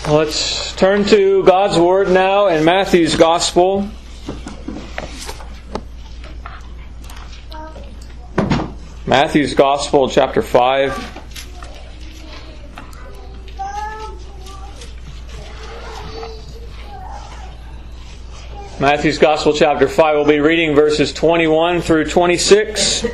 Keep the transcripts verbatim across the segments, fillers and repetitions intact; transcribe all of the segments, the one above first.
Let's turn to God's Word now in Matthew's Gospel. Matthew's Gospel, chapter five. Matthew's Gospel, chapter five. We'll be reading verses twenty-one through twenty-six.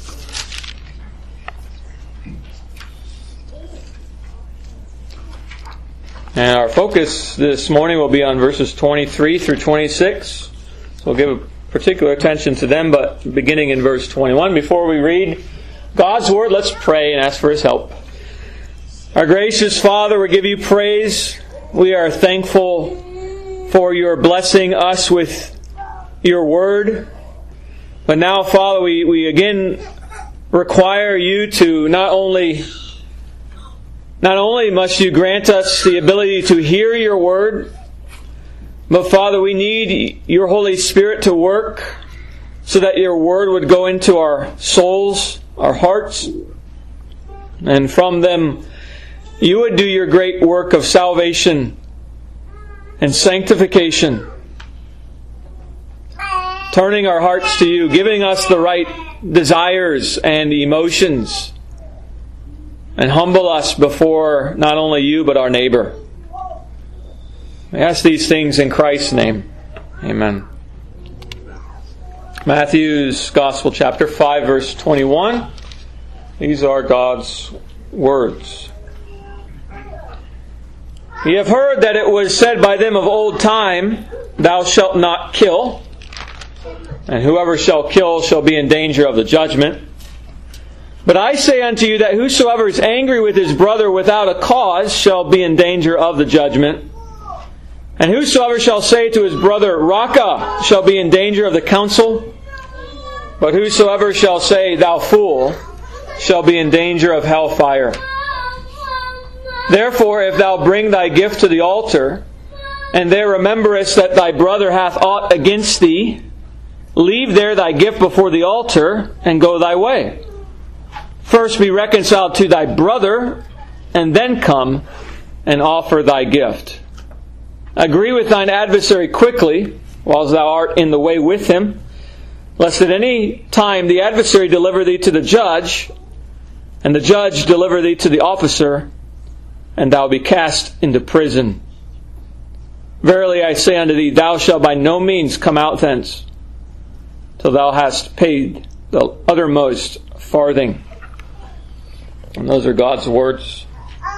And our focus this morning will be on verses twenty-three through twenty-six. So we'll give particular attention to them, but beginning in verse twenty-one. Before we read God's Word, let's pray and ask for His help. Our gracious Father, we give You praise. We are thankful for Your blessing us with Your Word. But now, Father, we, we again require You to not only Not only must You grant us the ability to hear Your Word, but Father, we need Your Holy Spirit to work so that Your Word would go into our souls, our hearts, and from them You would do Your great work of salvation and sanctification, turning our hearts to You, giving us the right desires and emotions, and humble us before not only You, but our neighbor. I ask these things in Christ's name. Amen. Matthew's Gospel, chapter five, verse twenty-one. These are God's words. Ye have heard that it was said by them of old time, Thou shalt not kill, and whoever shall kill shall be in danger of the judgment. But I say unto you that whosoever is angry with his brother without a cause shall be in danger of the judgment. And whosoever shall say to his brother, Raca, shall be in danger of the council. But whosoever shall say, Thou fool, shall be in danger of hellfire. Therefore, if thou bring thy gift to the altar, and there rememberest that thy brother hath aught against thee, leave there thy gift before the altar, and go thy way. First be reconciled to thy brother, and then come and offer thy gift. Agree with thine adversary quickly, whilst thou art in the way with him, lest at any time the adversary deliver thee to the judge, and the judge deliver thee to the officer, and thou be cast into prison. Verily I say unto thee, thou shalt by no means come out thence, till thou hast paid the uttermost farthing. And those are God's words.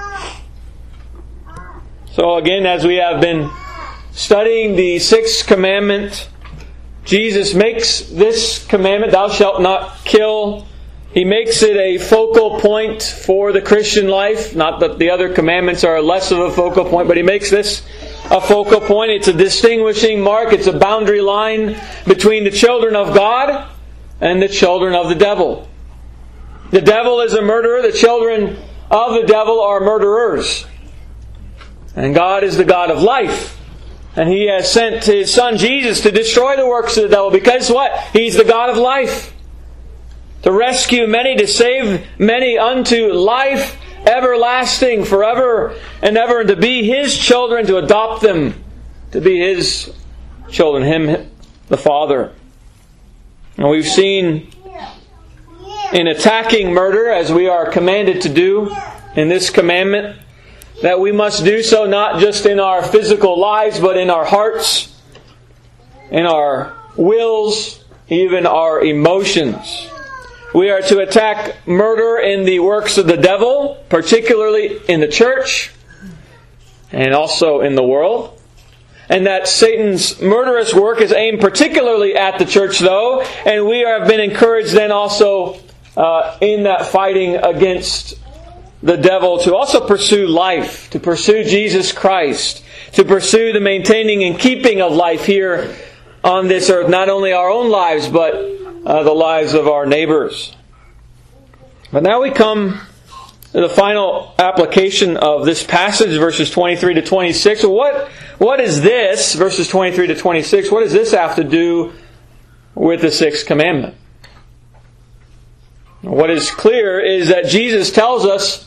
So again, as we have been studying the sixth commandment, Jesus makes this commandment, thou shalt not kill. He makes it a focal point for the Christian life. Not that the other commandments are less of a focal point, but He makes this a focal point. It's a distinguishing mark. It's a boundary line between the children of God and the children of the devil. The devil is a murderer. The children of the devil are murderers. And God is the God of life. And He has sent His Son Jesus to destroy the works of the devil. Because what? He's the God of life. To rescue many, to save many unto life everlasting, forever and ever. And to be His children, to adopt them, to be His children. Him, the Father. And we've seen in attacking murder, as we are commanded to do in this commandment, that we must do so not just in our physical lives, but in our hearts, in our wills, even our emotions. We are to attack murder in the works of the devil, particularly in the church, and also in the world. And that Satan's murderous work is aimed particularly at the church, though, and we have been encouraged then also Uh, in that fighting against the devil to also pursue life, to pursue Jesus Christ, to pursue the maintaining and keeping of life here on this earth. Not only our own lives, but uh, the lives of our neighbors. But now we come to the final application of this passage, verses twenty-three to twenty-six. Well, what, what is this, verses twenty-three to twenty-six, what does this have to do with the sixth commandment? What is clear is that Jesus tells us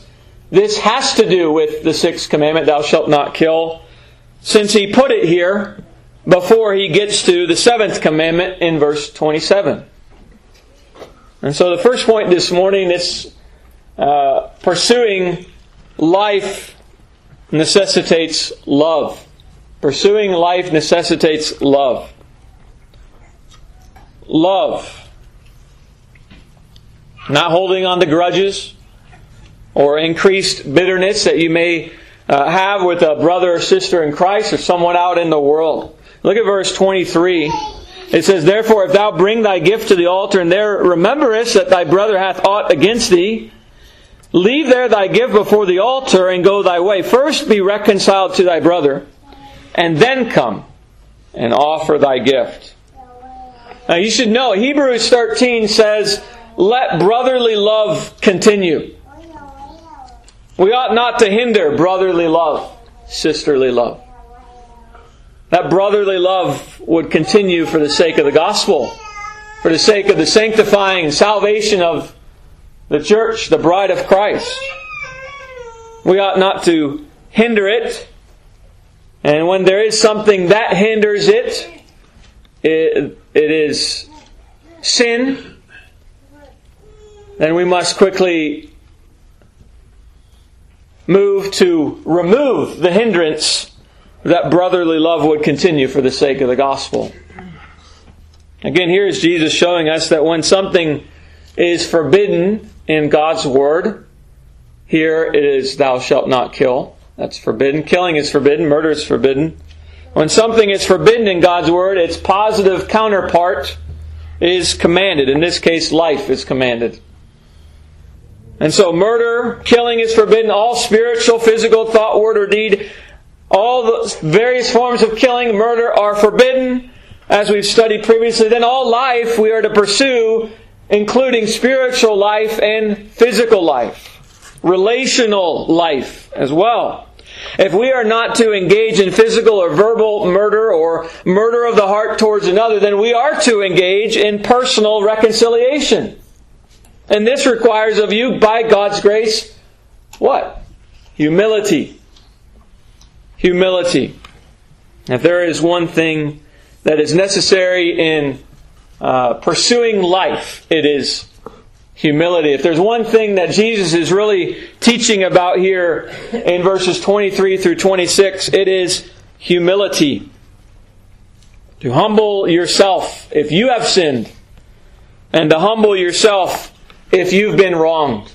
this has to do with the sixth commandment, thou shalt not kill, since he put it here before he gets to the seventh commandment in verse twenty-seven. And so the first point this morning is uh, pursuing life necessitates love. Pursuing life necessitates love. Love. Not holding on to grudges or increased bitterness that you may uh, have with a brother or sister in Christ or someone out in the world. Look at verse twenty-three. It says, therefore, if thou bring thy gift to the altar, and there rememberest that thy brother hath aught against thee, leave there thy gift before the altar, and go thy way. First be reconciled to thy brother, and then come and offer thy gift. Now you should know, Hebrews thirteen says, let brotherly love continue. We ought not to hinder brotherly love, sisterly love. That brotherly love would continue for the sake of the gospel, for the sake of the sanctifying salvation of the church, the bride of Christ. We ought not to hinder it. And when there is something that hinders it, it, it is sin, then we must quickly move to remove the hindrance that brotherly love would continue for the sake of the gospel. Again, here is Jesus showing us that when something is forbidden in God's Word, here it is, thou shalt not kill. That's forbidden. Killing is forbidden. Murder is forbidden. When something is forbidden in God's Word, its positive counterpart is commanded. In this case, life is commanded. And so murder, killing is forbidden. All spiritual, physical, thought, word, or deed, all the various forms of killing, murder are forbidden, as we've studied previously. Then all life we are to pursue, including spiritual life and physical life. Relational life as well. If we are not to engage in physical or verbal murder or murder of the heart towards another, then we are to engage in personal reconciliation. And this requires of you, by God's grace, what? Humility. Humility. If there is one thing that is necessary in uh, pursuing life, it is humility. If there's one thing that Jesus is really teaching about here in verses twenty-three through twenty-six, it is humility. To humble yourself if you have sinned, and to humble yourself if you've been wronged.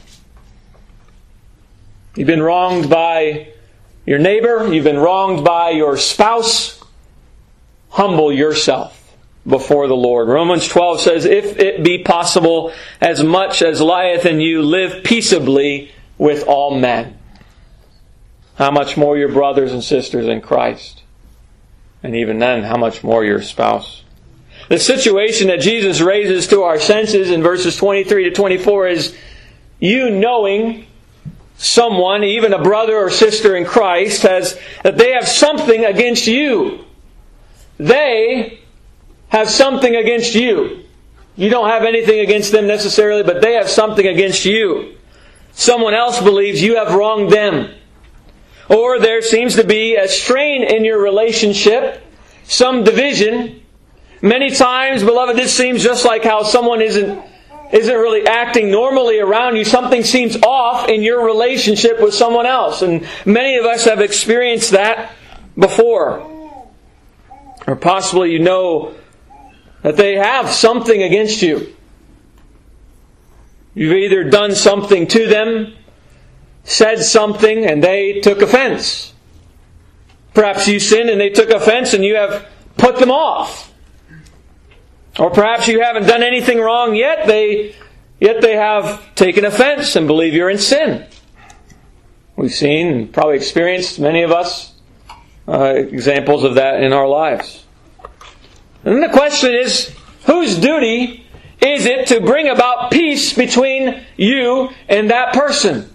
You've been wronged by your neighbor, you've been wronged by your spouse. Humble yourself before the Lord. Romans twelve says, if it be possible, as much as lieth in you, live peaceably with all men. How much more your brothers and sisters in Christ? And even then, how much more your spouse? The situation that Jesus raises to our senses in verses twenty-three to twenty-four is you knowing someone, even a brother or sister in Christ, has that they have something against you. They have something against you. You don't have anything against them necessarily, but they have something against you. Someone else believes you have wronged them. Or there seems to be a strain in your relationship, some division. Many times, beloved, this seems just like how someone isn't isn't really acting normally around you. Something seems off in your relationship with someone else. And many of us have experienced that before. Or possibly you know that they have something against you. You've either done something to them, said something, and they took offense. Perhaps you sinned and they took offense and you have put them off. Or perhaps you haven't done anything wrong yet, they yet they have taken offense and believe you're in sin. We've seen and probably experienced, many of us, uh, examples of that in our lives. And then the question is, whose duty is it to bring about peace between you and that person?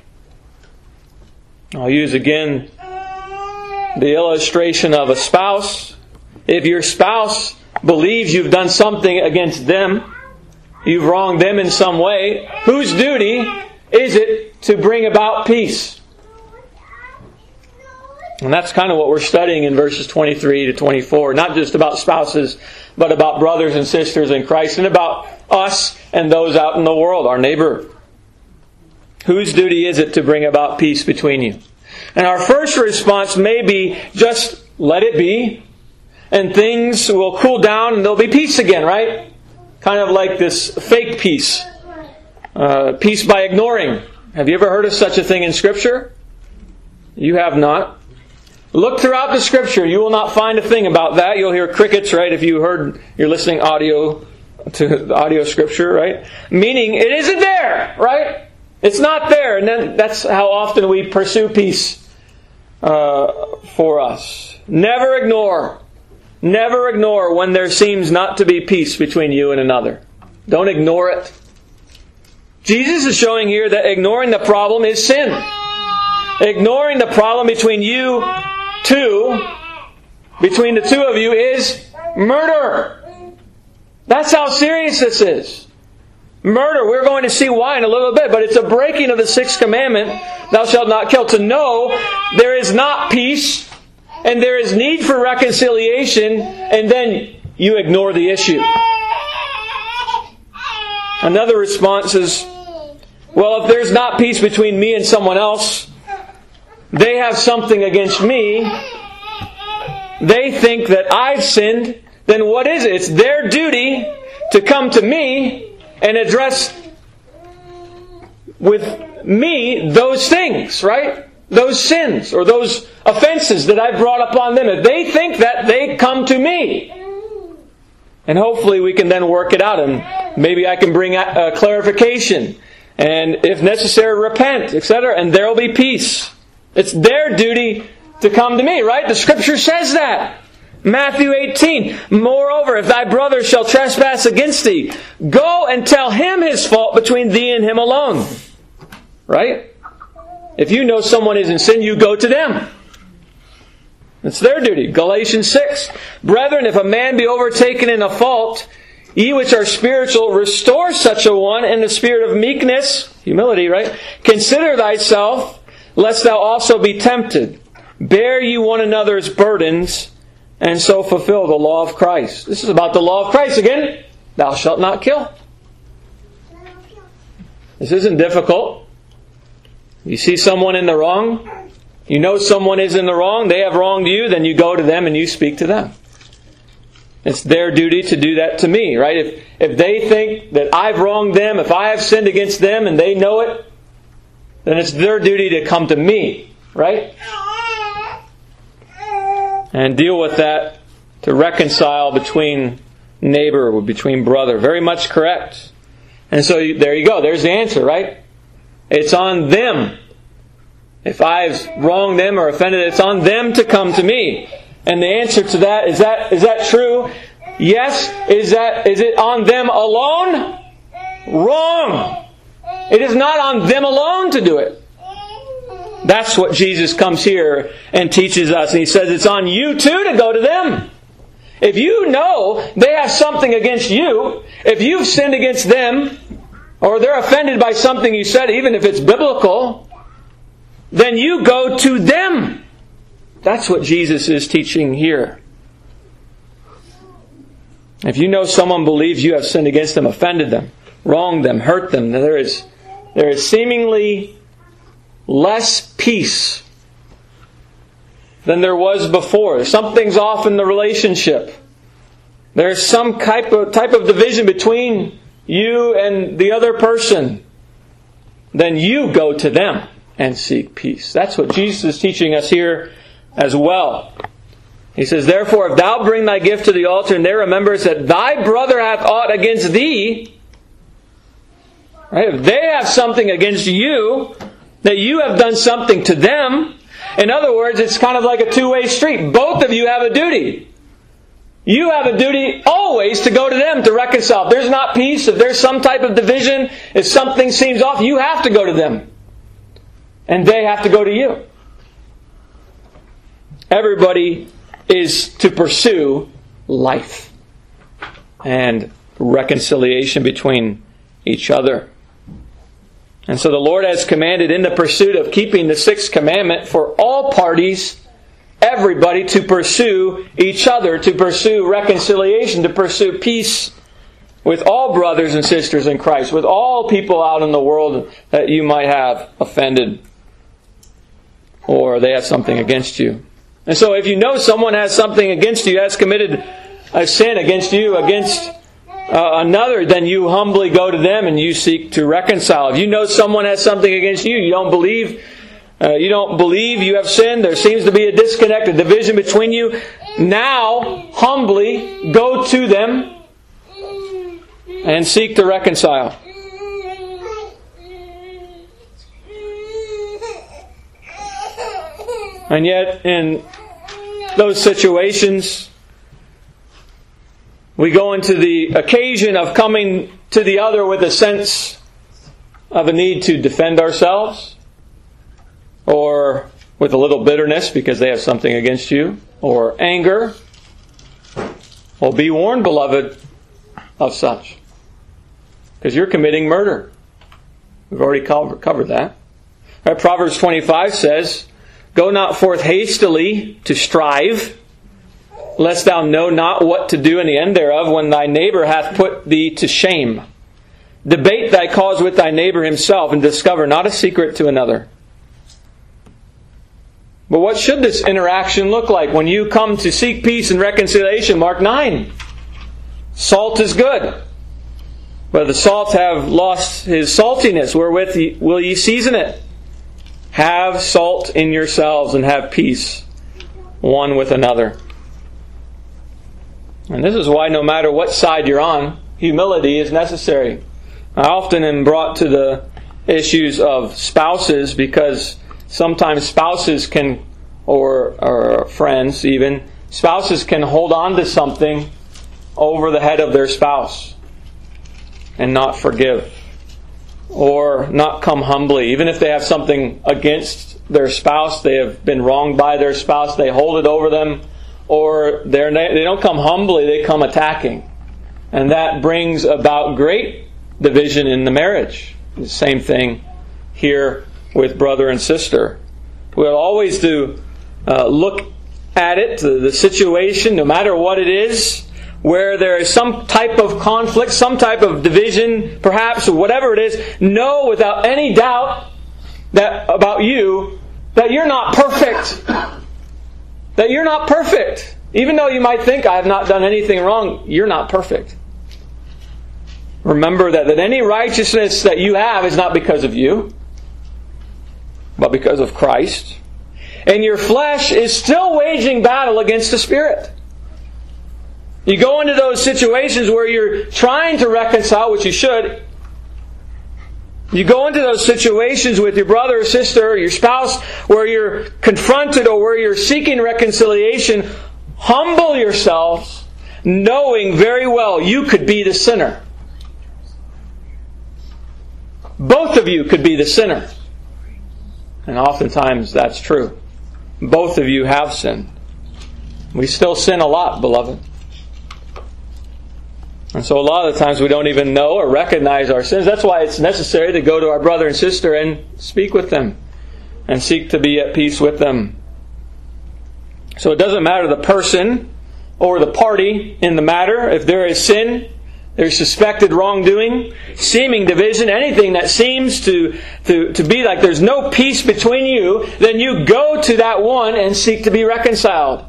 I'll use again the illustration of a spouse. If your spouse believes you've done something against them, you've wronged them in some way, whose duty is it to bring about peace? And that's kind of what we're studying in verses twenty-three to twenty-four. Not just about spouses, but about brothers and sisters in Christ, and about us and those out in the world, our neighbor. Whose duty is it to bring about peace between you? And our first response may be, just let it be, and things will cool down and there'll be peace again, right? Kind of like this fake peace. Uh, peace by ignoring. Have you ever heard of such a thing in Scripture? You have not. Look throughout the Scripture. You will not find a thing about that. You'll hear crickets, right? If you heard, you're listening audio to the audio Scripture, right? Meaning it isn't there, right? It's not there. And then that's how often we pursue peace uh, for us. Never ignore. Never ignore when there seems not to be peace between you and another. Don't ignore it. Jesus is showing here that ignoring the problem is sin. Ignoring the problem between you two, between the two of you, is murder. That's how serious this is. Murder. We're going to see why in a little bit, but it's a breaking of the sixth commandment, thou shalt not kill, to know there is not peace and there is need for reconciliation, and then you ignore the issue. Another response is, well, if there's not peace between me and someone else, they have something against me, they think that I've sinned, then what is it? It's their duty to come to me and address with me those things, right? Those sins or those offenses that I brought upon them. If they think that, they come to me. And hopefully we can then work it out, and maybe I can bring a clarification, and if necessary, repent, et cetera, and there will be peace. It's their duty to come to me, right? The Scripture says that. Matthew eighteen, moreover, if thy brother shall trespass against thee, go and tell him his fault between thee and him alone. Right? If you know someone is in sin, you go to them. It's their duty. Galatians six, brethren, if a man be overtaken in a fault, ye which are spiritual, restore such a one in the spirit of meekness, humility, right? Consider thyself, lest thou also be tempted. Bear ye one another's burdens, and so fulfill the law of Christ. This is about the law of Christ again. Thou shalt not kill. This isn't difficult. You see someone in the wrong, you know someone is in the wrong, they have wronged you, then you go to them and you speak to them. It's their duty to do that to me, right? If if they think that I've wronged them, if I have sinned against them and they know it, then it's their duty to come to me, right? And deal with that, to reconcile between neighbor or between brother. Very much correct. And so there you go. There's the answer, right? It's on them. If I've wronged them or offended, it's on them to come to me. And the answer to that, is that is that true? Yes. Is that is it on them alone? Wrong. It is not on them alone to do it. That's what Jesus comes here and teaches us. And He says it's on you too to go to them. If you know they have something against you, if you've sinned against them, or they're offended by something you said, even if it's biblical, then you go to them. That's what Jesus is teaching here. If you know someone believes you have sinned against them, offended them, wronged them, hurt them, there is, there is seemingly less peace than there was before. Something's off in the relationship. There's some type of, type of division between you and the other person. Then you go to them and seek peace. That's what Jesus is teaching us here as well. He says, therefore, if thou bring thy gift to the altar, and there remembers that thy brother hath aught against thee, right? If they have something against you, that you have done something to them. In other words, it's kind of like a two-way street. Both of you have a duty. You have a duty always to go to them to reconcile. If there's not peace, if there's some type of division, if something seems off, you have to go to them. And they have to go to you. Everybody is to pursue life and reconciliation between each other. And so the Lord has commanded in the pursuit of keeping the sixth commandment for all parties, everybody, to pursue each other, to pursue reconciliation, to pursue peace with all brothers and sisters in Christ, with all people out in the world that you might have offended or they have something against you. And so if you know someone has something against you, has committed a sin against you, against Uh, another, then you humbly go to them and you seek to reconcile. If you know someone has something against you, you don't believe, uh, you don't believe you have sinned, there seems to be a disconnect, a division between you, now humbly go to them and seek to reconcile. And yet, in those situations, we go into the occasion of coming to the other with a sense of a need to defend ourselves, or with a little bitterness because they have something against you, or anger. Well, be warned, beloved, of such, because you're committing murder. We've already covered that. Right, Proverbs twenty-five says, "Go not forth hastily to strive, lest thou know not what to do in the end thereof, when thy neighbor hath put thee to shame. Debate thy cause with thy neighbor himself, and discover not a secret to another." But what should this interaction look like when you come to seek peace and reconciliation? Mark nine. Salt is good, but the salt have lost his saltiness. Wherewith will ye season it? Have salt in yourselves, and have peace one with another. And this is why no matter what side you're on, humility is necessary. I often am brought to the issues of spouses because sometimes spouses can, or, or friends even, spouses can hold on to something over the head of their spouse and not forgive, or not come humbly. Even if they have something against their spouse, they have been wronged by their spouse, they hold it over them, or they're, they don't come humbly, they come attacking. And that brings about great division in the marriage. The same thing here with brother and sister. We'll always do uh, look at it, the, the situation, no matter what it is, where there is some type of conflict, some type of division, perhaps, or whatever it is, know without any doubt that about you that you're not perfect. That you're not perfect. Even though you might think, I have not done anything wrong, you're not perfect. Remember that, that any righteousness that you have is not because of you, but because of Christ. And your flesh is still waging battle against the Spirit. You go into those situations where you're trying to reconcile, which you should. You go into those situations with your brother or sister or your spouse where you're confronted or where you're seeking reconciliation. Humble yourselves, knowing very well you could be the sinner. Both of you could be the sinner. And oftentimes that's true. Both of you have sinned. We still sin a lot, beloved. And so a lot of the times we don't even know or recognize our sins. That's why it's necessary to go to our brother and sister and speak with them and seek to be at peace with them. So it doesn't matter the person or the party in the matter. If there is sin, there's suspected wrongdoing, seeming division, anything that seems to, to, to be like there's no peace between you, then you go to that one and seek to be reconciled.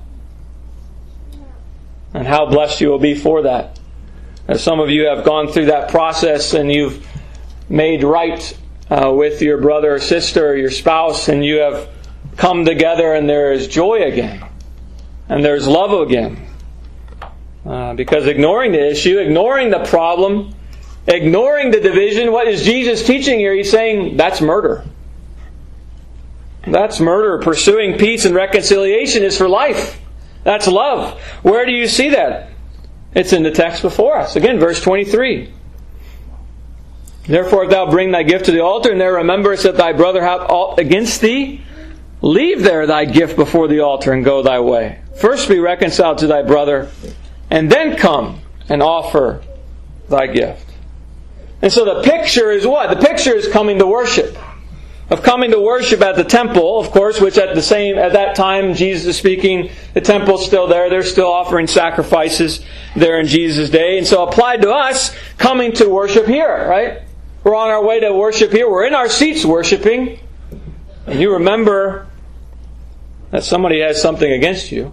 And how blessed you will be for that. As some of you have gone through that process and you've made right uh, with your brother or sister or your spouse, and you have come together and there is joy again. And there's love again. Uh, because ignoring the issue, ignoring the problem, ignoring the division, what is Jesus teaching here? He's saying that's murder. That's murder. Pursuing peace and reconciliation is for life. That's love. Where do you see that? It's in the text before us. Again, verse twenty-three. Therefore, if thou bring thy gift to the altar, and there rememberest that thy brother hath aught against thee, leave there thy gift before the altar, and go thy way. First be reconciled to thy brother, and then come and offer thy gift. And so the picture is what? The picture is coming to worship. Of coming to worship at the temple, of course, which at the same at that time Jesus is speaking, the temple's still there. They're still offering sacrifices there in Jesus' day. And so applied to us, coming to worship here, right? We're on our way to worship here. We're in our seats worshiping. And you remember that somebody has something against you.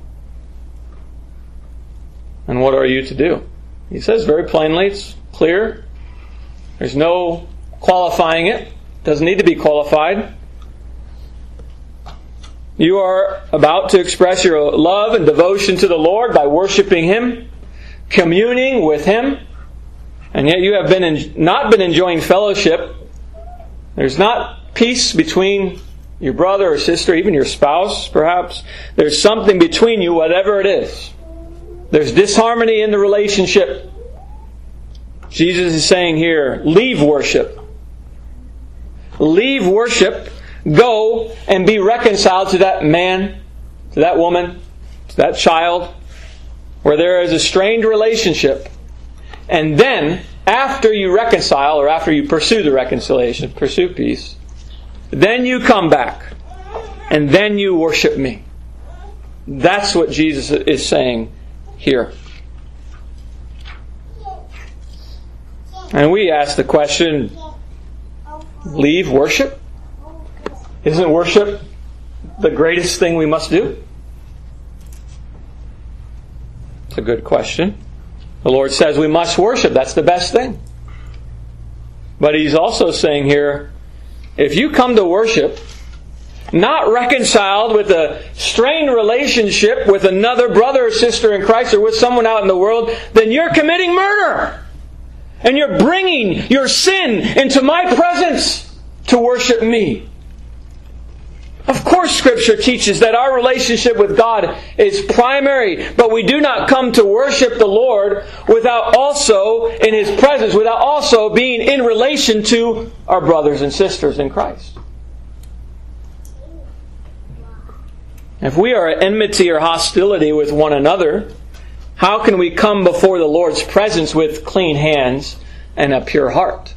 And what are you to do? He says very plainly, it's clear. There's no qualifying it. Doesn't need to be qualified. You are about to express your love and devotion to the Lord by worshiping Him, communing with Him, and yet you have been in, not been enjoying fellowship. There's not peace between your brother or sister, even your spouse, perhaps. There's something between you, whatever it is. There's disharmony in the relationship. Jesus is saying here, leave worship. Leave worship, go and be reconciled to that man, to that woman, to that child, where there is a strained relationship. And then, after you reconcile, or after you pursue the reconciliation, pursue peace, then you come back, and then you worship me. That's what Jesus is saying here. And we ask the question, leave worship? Isn't worship the greatest thing we must do? It's a good question. The Lord says we must worship. That's the best thing. But He's also saying here, if you come to worship, not reconciled with a strained relationship with another brother or sister in Christ or with someone out in the world, then you're committing murder. And you're bringing your sin into my presence to worship me. Of course, Scripture teaches that our relationship with God is primary, but we do not come to worship the Lord without also, in His presence, without also being in relation to our brothers and sisters in Christ. If we are at enmity or hostility with one another, how can we come before the Lord's presence with clean hands and a pure heart?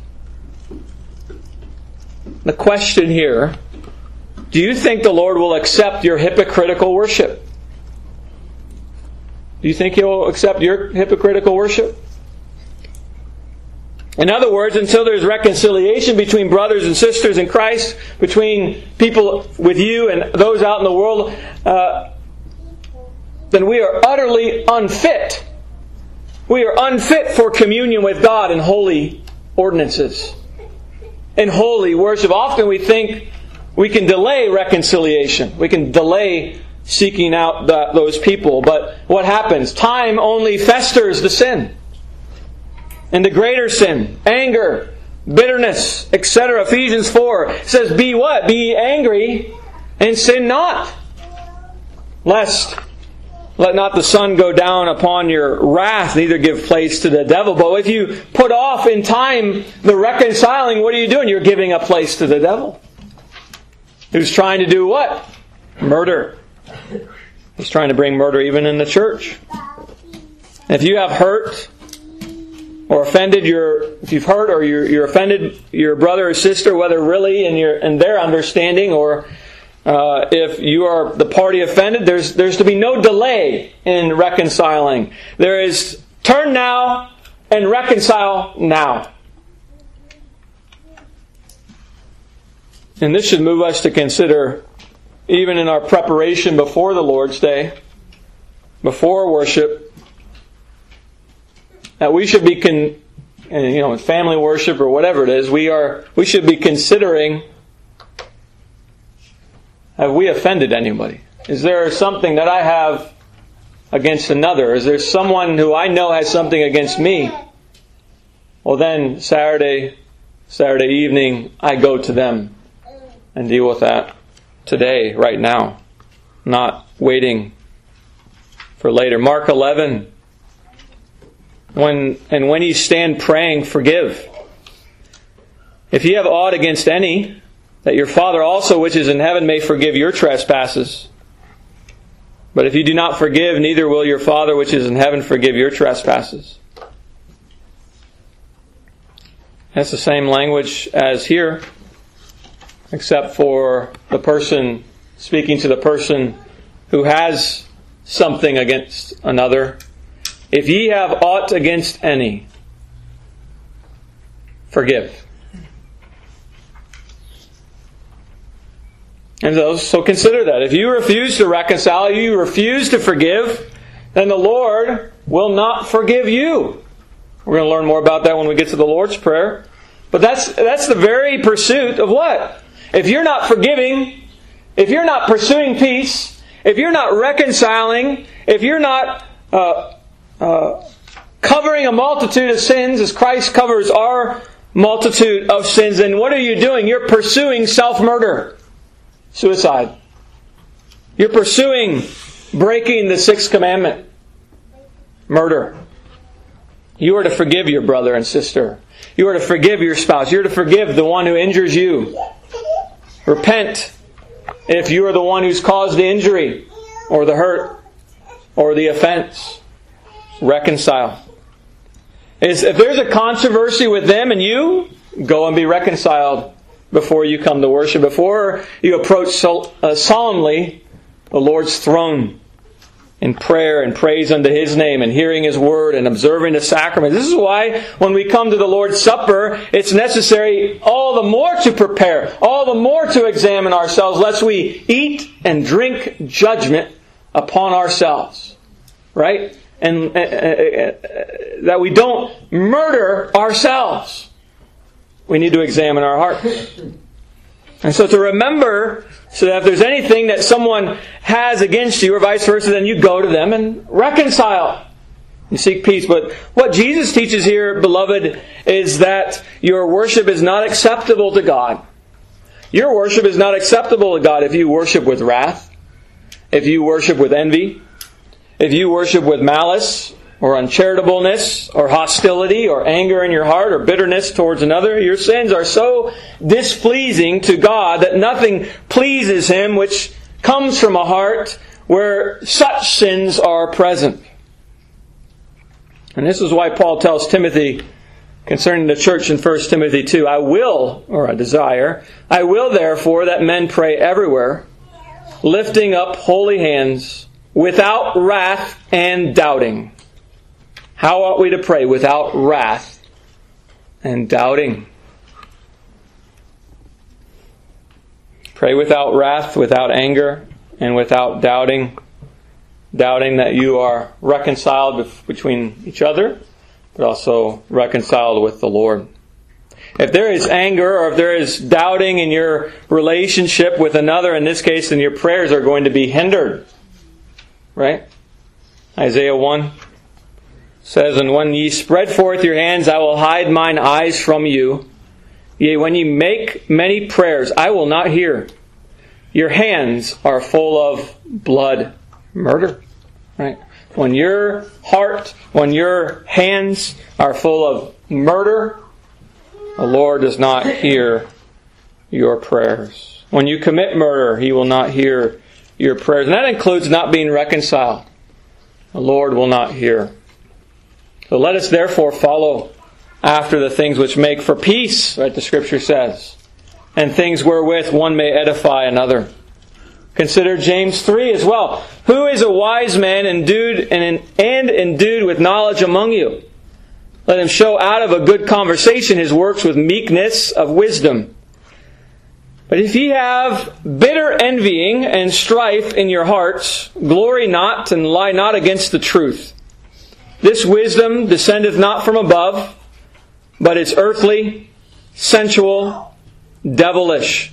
The question here, do you think the Lord will accept your hypocritical worship? Do you think He will accept your hypocritical worship? In other words, until there's reconciliation between brothers and sisters in Christ, between people with you and those out in the world, uh, then we are utterly unfit. We are unfit for communion with God in holy ordinances, in holy worship. Often we think we can delay reconciliation. We can delay seeking out the, those people. But what happens? Time only festers the sin. And the greater sin, anger, bitterness, et cetera. Ephesians four says, be what? Be angry and sin not. Lest let not the sun go down upon your wrath, neither give place to the devil. But if you put off in time the reconciling, what are you doing? You're giving a place to the devil. Who's trying to do what? Murder. He's trying to bring murder even in the church. If you have hurt or offended your, if you've hurt or you're, you're offended your brother or sister, whether really in your in their understanding or Uh, if you are the party offended, there's there's to be no delay in reconciling. There is turn now and reconcile now. And this should move us to consider, even in our preparation before the Lord's Day, before worship, that we should be, con, you know, in family worship or whatever it is, we are we should be considering. Have we offended anybody? Is there something that I have against another? Is there someone who I know has something against me? Well then, Saturday, Saturday evening, I go to them and deal with that today, right now. Not waiting for later. Mark eleven. When and when you stand praying, forgive. If you have aught against any, that your Father also which is in heaven may forgive your trespasses. But if you do not forgive, neither will your Father which is in heaven forgive your trespasses. That's the same language as here, except for the person speaking to the person who has something against another. If ye have aught against any, forgive. And so, so consider that. If you refuse to reconcile, you refuse to forgive, then the Lord will not forgive you. We're going to learn more about that when we get to the Lord's Prayer. But that's that's the very pursuit of what? If you're not forgiving, if you're not pursuing peace, if you're not reconciling, if you're not uh, uh, covering a multitude of sins as Christ covers our multitude of sins, then what are you doing? You're pursuing self-murder, suicide. You're pursuing breaking the sixth commandment, murder. You are to forgive your brother and sister. You are to forgive your spouse. You're to forgive the one who injures you. Repent if you are the one who's caused the injury or the hurt or the offense. Reconcile. If there's a controversy with them and you, go and be reconciled before you come to worship, before you approach solemnly the Lord's throne in prayer and praise unto His name and hearing His word and observing the sacrament. This is why when we come to the Lord's Supper, it's necessary all the more to prepare, all the more to examine ourselves, lest we eat and drink judgment upon ourselves. Right? And uh, uh, uh, that we don't murder ourselves. We need to examine our hearts. And so to remember, so that if there's anything that someone has against you or vice versa, then you go to them and reconcile. You seek peace. But what Jesus teaches here, beloved, is that your worship is not acceptable to God. Your worship is not acceptable to God if you worship with wrath, if you worship with envy, if you worship with malice, or uncharitableness, or hostility, or anger in your heart, or bitterness towards another. Your sins are so displeasing to God that nothing pleases Him which comes from a heart where such sins are present. And this is why Paul tells Timothy concerning the church in First Timothy two, I will, or I desire, I will therefore that men pray everywhere, lifting up holy hands, without wrath and doubting. How ought we to pray? Without wrath and doubting. Pray without wrath, without anger, and without doubting. Doubting that you are reconciled between each other, but also reconciled with the Lord. If there is anger or if there is doubting in your relationship with another, in this case, then your prayers are going to be hindered. Right? Isaiah one says, and when ye spread forth your hands, I will hide mine eyes from you. Yea, when ye make many prayers, I will not hear. Your hands are full of blood, murder. Right? When your heart, when your hands are full of murder, the Lord does not hear your prayers. When you commit murder, He will not hear your prayers. And that includes not being reconciled. The Lord will not hear. So let us therefore follow after the things which make for peace, right, the Scripture says, and things wherewith one may edify another. Consider James three as well. Who is a wise man endued and, and endued with knowledge among you? Let him show out of a good conversation his works with meekness of wisdom. But if ye have bitter envying and strife in your hearts, glory not and lie not against the truth. This wisdom descendeth not from above, but is earthly, sensual, devilish.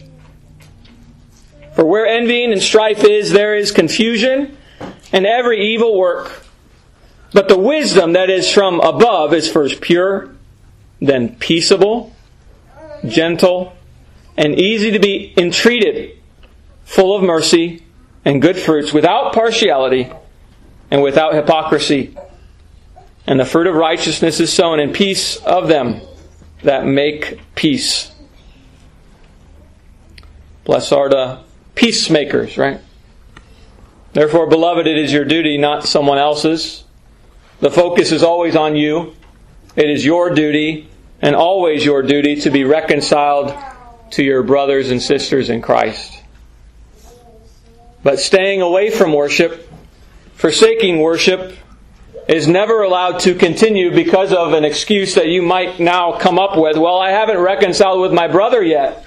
For where envying and strife is, there is confusion and every evil work. But the wisdom that is from above is first pure, then peaceable, gentle, and easy to be entreated, full of mercy and good fruits, without partiality and without hypocrisy. And the fruit of righteousness is sown in peace of them that make peace. Blessed are the peacemakers, right? Therefore, beloved, it is your duty, not someone else's. The focus is always on you. It is your duty and always your duty to be reconciled to your brothers and sisters in Christ. But staying away from worship, forsaking worship, is never allowed to continue because of an excuse that you might now come up with. Well, I haven't reconciled with my brother yet.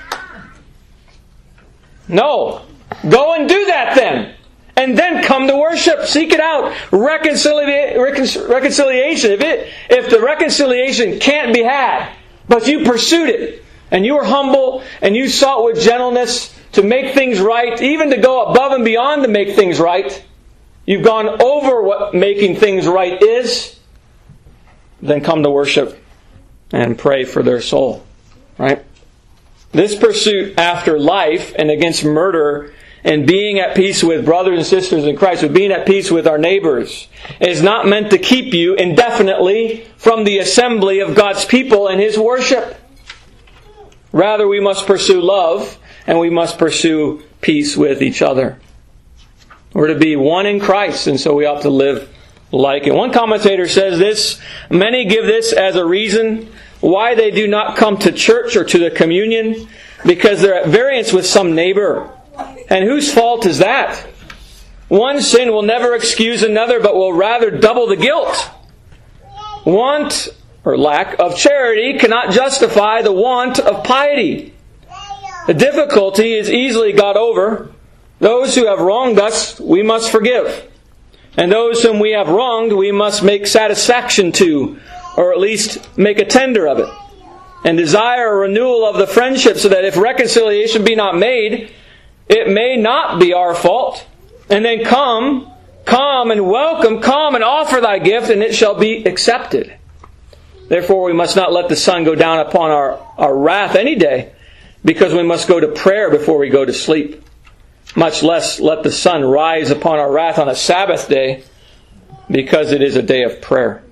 No. Go and do that then. And then come to worship. Seek it out. Reconcilia- recon- reconciliation. If it, if the reconciliation can't be had, but you pursued it, and you were humble, and you sought with gentleness to make things right, even to go above and beyond to make things right, you've gone over what making things right is, then come to worship and pray for their soul. Right? This pursuit after life and against murder and being at peace with brothers and sisters in Christ, with being at peace with our neighbors, is not meant to keep you indefinitely from the assembly of God's people and His worship. Rather, we must pursue love and we must pursue peace with each other. We're to be one in Christ, and so we ought to live like it. One commentator says this: many give this as a reason why they do not come to church or to the communion, because they're at variance with some neighbor. And whose fault is that? One sin will never excuse another, but will rather double the guilt. Want or lack of charity cannot justify the want of piety. The difficulty is easily got over. Those who have wronged us, we must forgive. And those whom we have wronged, we must make satisfaction to, or at least make a tender of it. And desire a renewal of the friendship, so that if reconciliation be not made, it may not be our fault. And then come, come and welcome, come and offer thy gift, and it shall be accepted. Therefore we must not let the sun go down upon our, our wrath any day, because we must go to prayer before we go to sleep. Much less let the sun rise upon our wrath on a Sabbath day, because it is a day of prayer.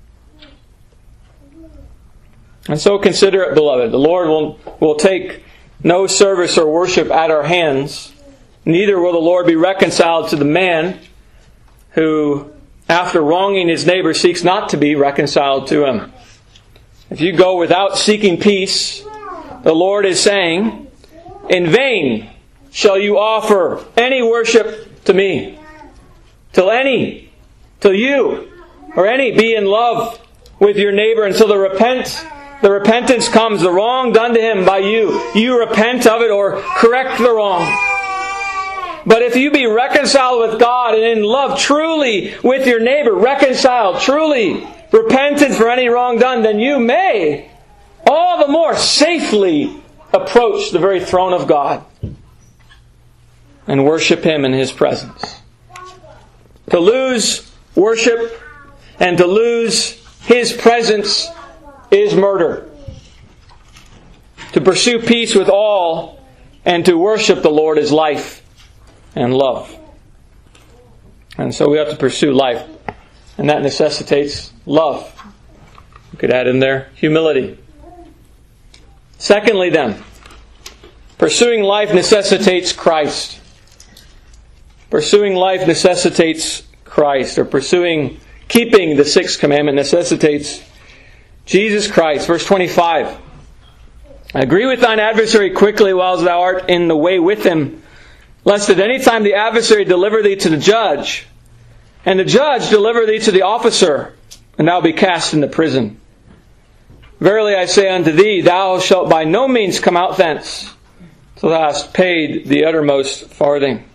And so consider it, beloved. The Lord will, will take no service or worship at our hands. Neither will the Lord be reconciled to the man who, after wronging his neighbor, seeks not to be reconciled to him. If you go without seeking peace, the Lord is saying, in vain shall you offer any worship to me. Till any, till you, or any be in love with your neighbor, until the repent The repentance comes, the wrong done to him by you. You repent of it or correct the wrong. But if you be reconciled with God and in love truly with your neighbor, reconciled, truly repentant for any wrong done, then you may all the more safely approach the very throne of God and worship Him in His presence. To lose worship and to lose His presence is murder. To pursue peace with all and to worship the Lord is life and love. And so we have to pursue life. And that necessitates love. You could add in there humility. Secondly then, pursuing life necessitates Christ. Pursuing life necessitates Christ. Or pursuing, keeping the sixth commandment necessitates Jesus Christ. Verse twenty-five. Agree with thine adversary quickly while thou art in the way with him, lest at any time the adversary deliver thee to the judge, and the judge deliver thee to the officer, and thou be cast into prison. Verily I say unto thee, thou shalt by no means come out thence, till thou hast paid the uttermost farthing.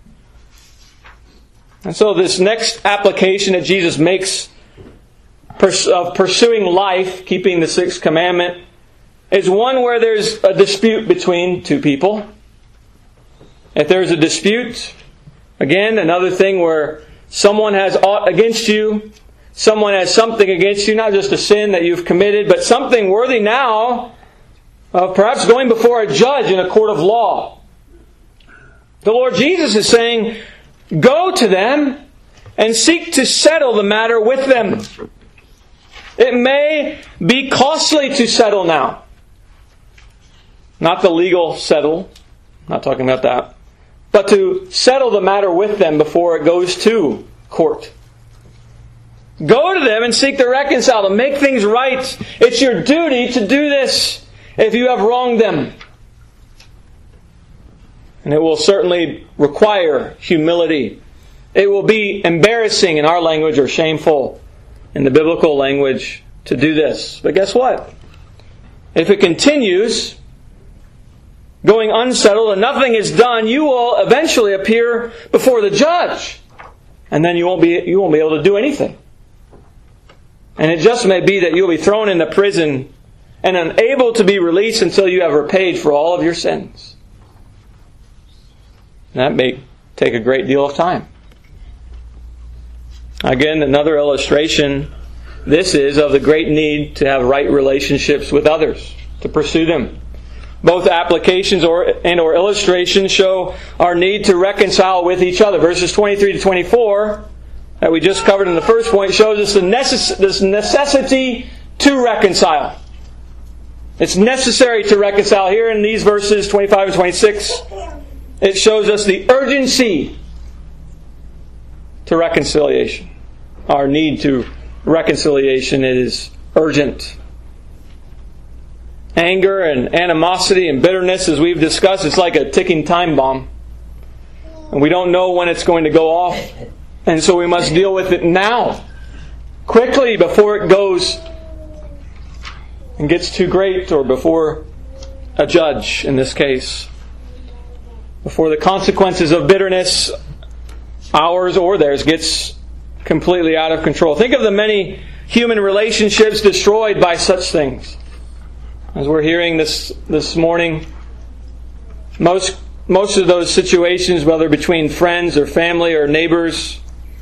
And so this next application that Jesus makes of pursuing life, keeping the sixth commandment, is one where there's a dispute between two people. If there's a dispute, again, another thing where someone has aught against you, someone has something against you, not just a sin that you've committed, but something worthy now of perhaps going before a judge in a court of law. The Lord Jesus is saying, go to them and seek to settle the matter with them. It may be costly to settle now. Not the legal settle. Not talking about that. But to settle the matter with them before it goes to court. Go to them and seek to reconcile them. Make things right. It's your duty to do this if you have wronged them. And it will certainly require humility. It will be embarrassing in our language or shameful in the biblical language to do this. But guess what? If it continues going unsettled and nothing is done, you will eventually appear before the judge. And then you won't be, you won't be able to do anything. And it just may be that you'll be thrown into prison and unable to be released until you have repaid for all of your sins. And that may take a great deal of time. Again, another illustration, this is of the great need to have right relationships with others, to pursue them. Both applications or and or illustrations show our need to reconcile with each other. Verses twenty-three to twenty-four, that we just covered in the first point, shows us the necess- this necessity to reconcile. It's necessary to reconcile. Here in these verses, twenty-five and twenty-six, it shows us the urgency to reconciliation. Our need to reconciliation is urgent. Anger and animosity and bitterness, as we've discussed, it's like a ticking time bomb. And we don't know when it's going to go off. And so we must deal with it now, quickly, before it goes and gets too great, or before a judge in this case. Before the consequences of bitterness, ours or theirs, gets completely out of control. Think of the many human relationships destroyed by such things. As we're hearing this this morning, most most of those situations, whether between friends or family or neighbors,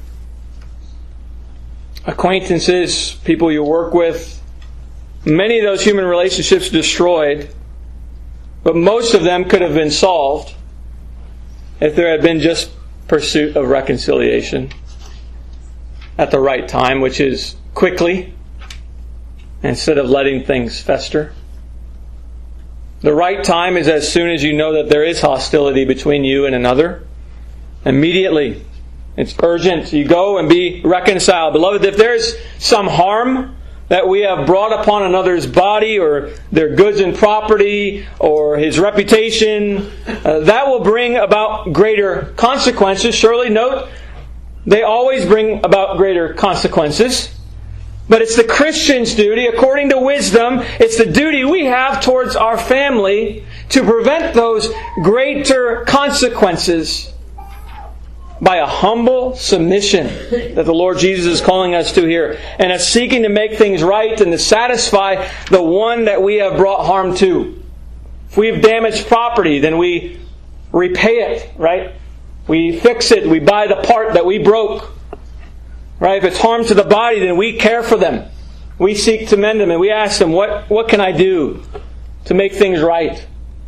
acquaintances, people you work with, many of those human relationships destroyed, but most of them could have been solved if there had been just pursuit of reconciliation at the right time, which is quickly, instead of letting things fester. The right time is as soon as you know that there is hostility between you and another. Immediately. It's urgent. You go and be reconciled. Beloved, if there's some harm that we have brought upon another's body or their goods and property or his reputation, uh, that will bring about greater consequences. Surely note, they always bring about greater consequences. But it's the Christian's duty, according to wisdom, it's the duty we have towards our family to prevent those greater consequences by a humble submission that the Lord Jesus is calling us to here, and a seeking to make things right and to satisfy the one that we have brought harm to. If we've damaged property, then we repay it, right? We fix it. We buy the part that we broke. Right? If it's harm to the body, then we care for them. We seek to mend them, and we ask them, what, what can I do to make things right?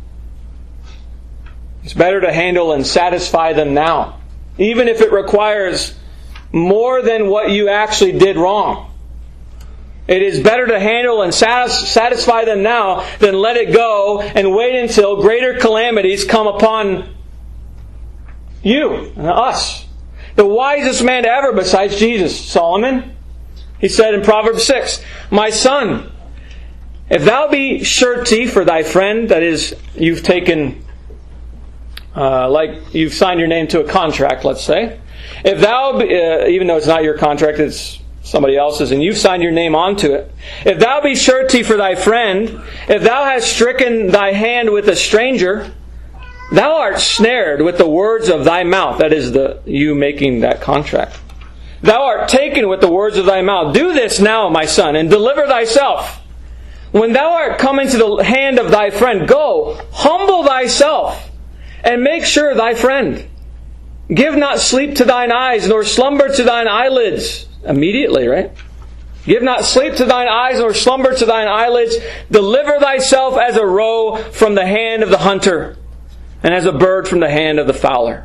It's better to handle and satisfy them now, even if it requires more than what you actually did wrong. It is better to handle and satis- satisfy them now than let it go and wait until greater calamities come upon you and us. The wisest man ever besides Jesus, Solomon, he said in Proverbs six, "My son, if thou be surety for thy friend," that is, you've taken, uh, like you've signed your name to a contract, let's say. If thou, be, uh, even though it's not your contract, it's somebody else's, and you've signed your name onto it. "If thou be surety for thy friend, if thou hast stricken thy hand with a stranger, thou art snared with the words of thy mouth." That is the you making that contract. "Thou art taken with the words of thy mouth. Do this now, my son, and deliver thyself. When thou art come into the hand of thy friend, go, humble thyself, and make sure thy friend. Give not sleep to thine eyes, nor slumber to thine eyelids." Immediately, right? "Give not sleep to thine eyes, nor slumber to thine eyelids. Deliver thyself as a roe from the hand of the hunter, and as a bird from the hand of the fowler."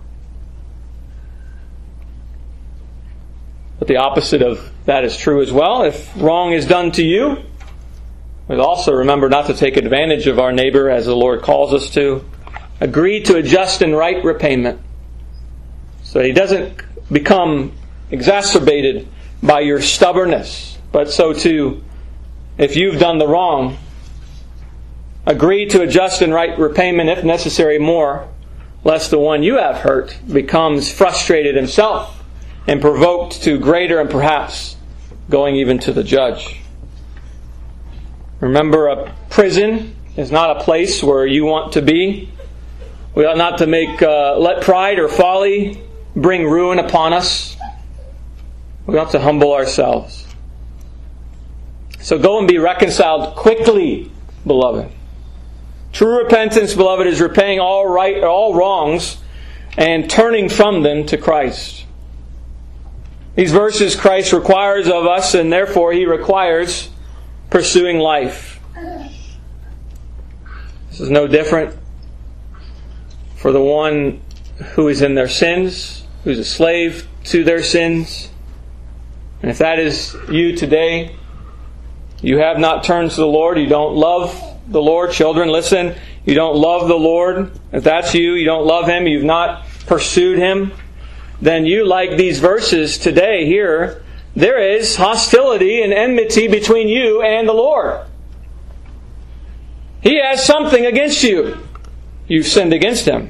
But the opposite of that is true as well. If wrong is done to you, we also remember not to take advantage of our neighbor as the Lord calls us to. Agree to a just and right repayment, so he doesn't become exacerbated by your stubbornness. But so too, if you've done the wrong, agree to a just and right repayment, if necessary more, lest the one you have hurt becomes frustrated himself and provoked to greater and perhaps going even to the judge. Remember, a prison is not a place where you want to be. We ought not to make uh, let pride or folly bring ruin upon us. We ought to humble ourselves. So go and be reconciled quickly, beloved. True repentance, beloved, is repaying all right, all wrongs and turning from them to Christ. These verses Christ requires of us, and therefore He requires pursuing life. This is no different for the one who is in their sins, who's a slave to their sins. And if that is you today, you have not turned to the Lord, you don't love the Lord. Children, listen, you don't love the Lord. If that's you, you don't love Him, you've not pursued Him, then you, like these verses today here, there is hostility and enmity between you and the Lord. He has something against you. You've sinned against Him.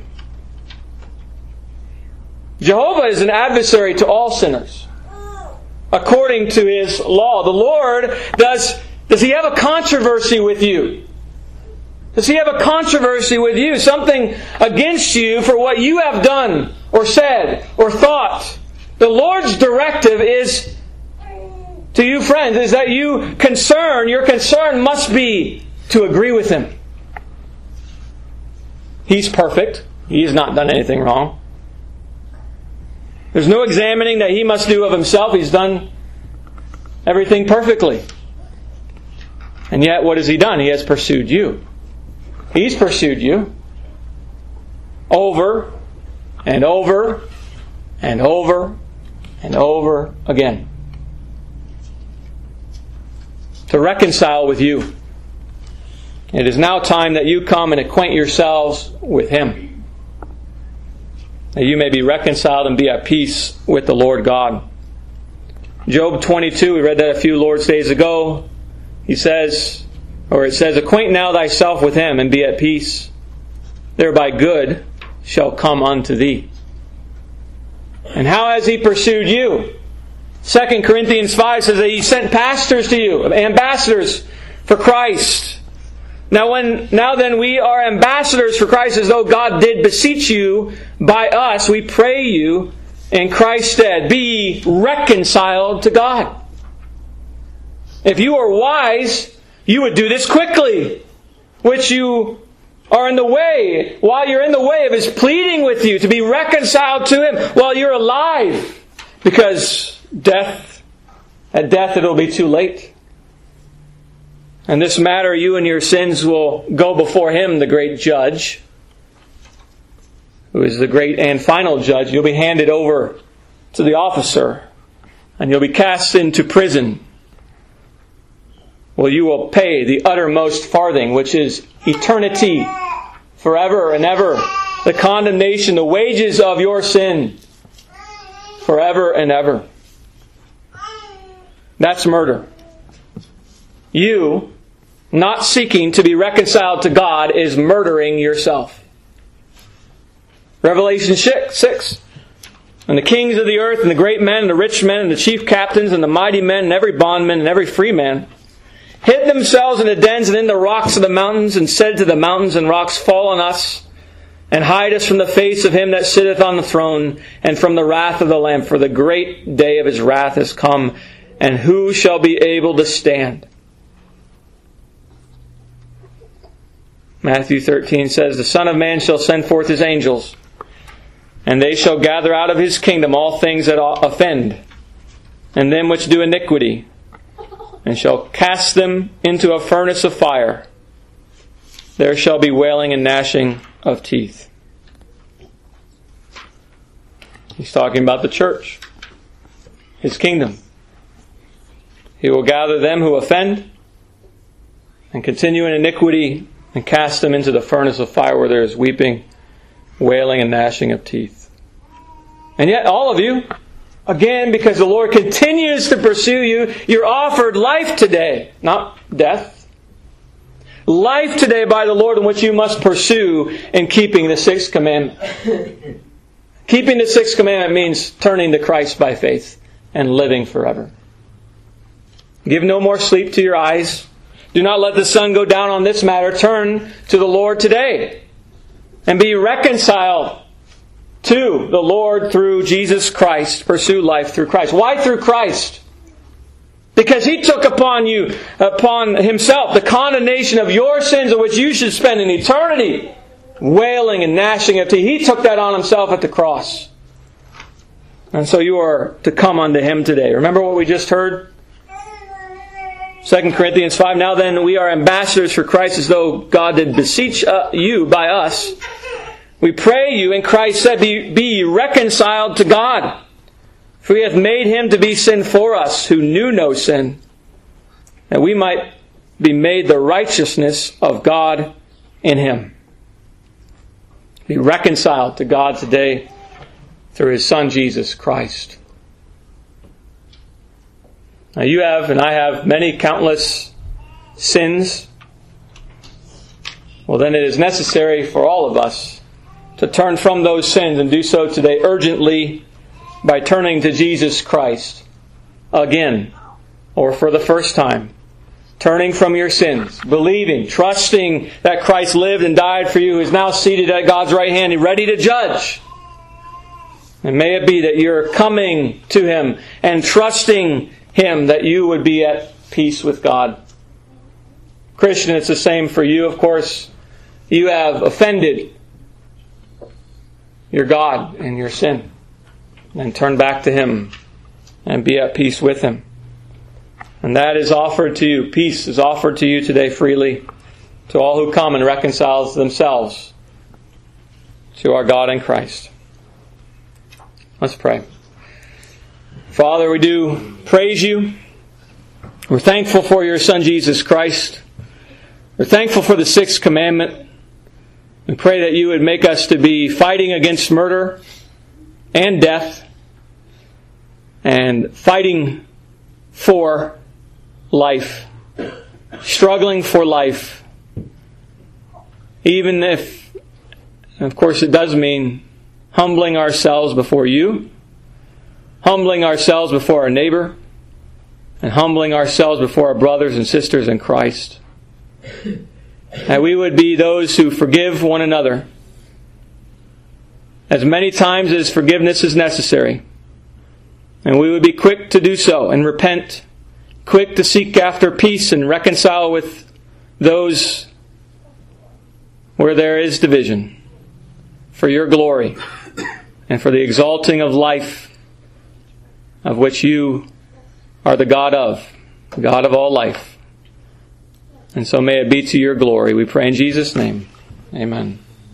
Jehovah is an adversary to all sinners, according to His law. The Lord, does, does He have a controversy with you? Does He have a controversy with you? Something against you for what you have done or said or thought? The Lord's directive is to you, friends, is that you concern, your concern must be to agree with Him. He's perfect. He has not done anything wrong. There's no examining that He must do of Himself. He's done everything perfectly. And yet, what has He done? He has pursued you. He's pursued you over and over and over and over again to reconcile with you. It is now time that you come and acquaint yourselves with Him, that you may be reconciled and be at peace with the Lord God. Job twenty-two, we read that a few Lord's days ago. He says, or it says, acquaint now thyself with Him and be at peace. Thereby good shall come unto thee. And how has He pursued you? Second Corinthians five says that He sent pastors to you, ambassadors for Christ. Now when now then we are ambassadors for Christ, as though God did beseech you by us, we pray you in Christ's stead, be reconciled to God. If you are wise, you would do this quickly, which you are in the way, while you're in the way of His pleading with you to be reconciled to Him while you're alive. Because death, at death it'll be too late. And this matter, you and your sins will go before Him, the great judge, who is the great and final judge. You'll be handed over to the officer, and you'll be cast into prison. Well, you will pay the uttermost farthing, which is eternity, forever and ever. The condemnation, the wages of your sin, forever and ever. That's murder. You, not seeking to be reconciled to God, is murdering yourself. Revelation six. And the kings of the earth, and the great men, and the rich men, and the chief captains, and the mighty men, and every bondman, and every free man, hid themselves in the dens and in the rocks of the mountains, and said to the mountains and rocks, fall on us, and hide us from the face of Him that sitteth on the throne, and from the wrath of the Lamb. For the great day of His wrath is come, and who shall be able to stand? Matthew thirteen says, the Son of Man shall send forth His angels, and they shall gather out of His kingdom all things that offend, and them which do iniquity, and shall cast them into a furnace of fire. There shall be wailing and gnashing of teeth. He's talking about the church, His kingdom. He will gather them who offend and continue in iniquity and cast them into the furnace of fire where there is weeping, wailing, and gnashing of teeth. And yet all of you, Again, because the Lord continues to pursue you, you're offered life today, not death. Life today by the Lord, in which you must pursue in keeping the sixth commandment. Keeping the sixth commandment means turning to Christ by faith and living forever. Give no more sleep to your eyes. Do not let the sun go down on this matter. Turn to the Lord today and be reconciled to the Lord through Jesus Christ. Pursue life through Christ. Why through Christ? Because He took upon you, upon Himself, the condemnation of your sins, in which you should spend an eternity wailing and gnashing of teeth. He took that on Himself at the cross. And so you are to come unto Him today. Remember what we just heard? Second Corinthians five, now then we are ambassadors for Christ, as though God did beseech uh, you by us. We pray you, and Christ said, be, be reconciled to God. For He hath made Him to be sin for us, who knew no sin, that we might be made the righteousness of God in Him. Be reconciled to God today through His Son, Jesus Christ. Now you have, and I have, many countless sins. Well, then it is necessary for all of us to turn from those sins, and do so today urgently by turning to Jesus Christ again, or for the first time. Turning from your sins, believing, trusting that Christ lived and died for you, who is now seated at God's right hand, ready to judge. And may it be that you're coming to Him and trusting Him, that you would be at peace with God. Christian, it's the same for you, of course. You have offended your God and your sin. And turn back to Him and be at peace with Him. And that is offered to you. Peace is offered to you today freely to all who come and reconcile themselves to our God in Christ. Let's pray. Father, we do praise You. We're thankful for Your Son, Jesus Christ. We're thankful for the sixth commandment. We pray that You would make us to be fighting against murder and death, and fighting for life, struggling for life. Even if, of course, it does mean humbling ourselves before You, humbling ourselves before our neighbor, and humbling ourselves before our brothers and sisters in Christ. That we would be those who forgive one another as many times as forgiveness is necessary. And we would be quick to do so and repent, quick to seek after peace and reconcile with those where there is division, for Your glory and for the exalting of life, of which You are the God of, the God of all life. And so may it be to Your glory. We pray in Jesus' name. Amen.